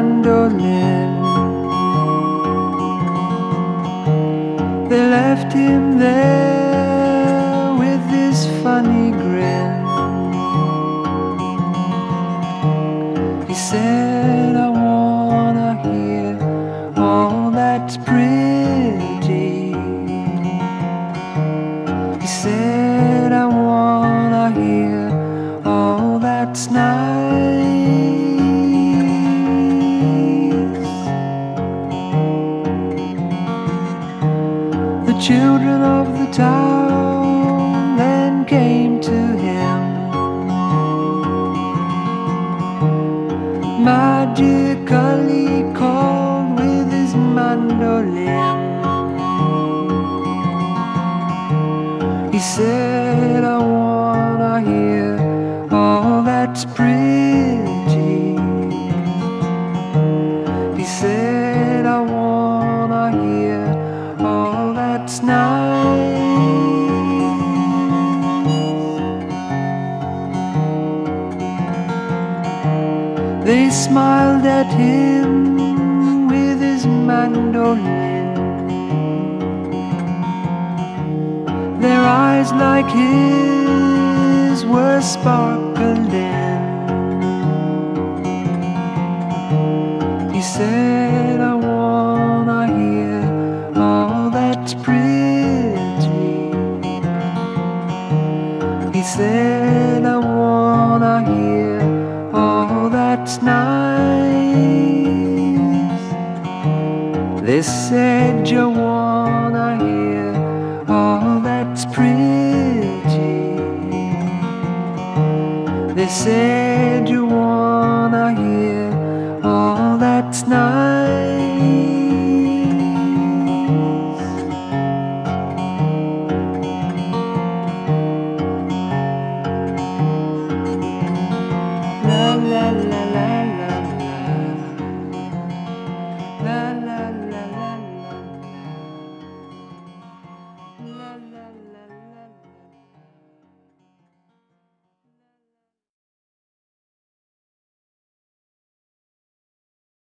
mandolin. They left him there with this funny grin. He said, I wanna hear all that's pretty. He said, I wanna hear all that's nice. The children of the town then came to him. Magically called with his mandolin. He said, I wanna hear all that's pretty. He said, I wanna hear all that's nice. They smiled at him with his mandolin. Their eyes like his were sparkling. He said, I wanna hear all that's pretty. He said, I wanna hear all that's nice. They said, you wanna hear all that's pretty. They said, you wanna hear all that's nice.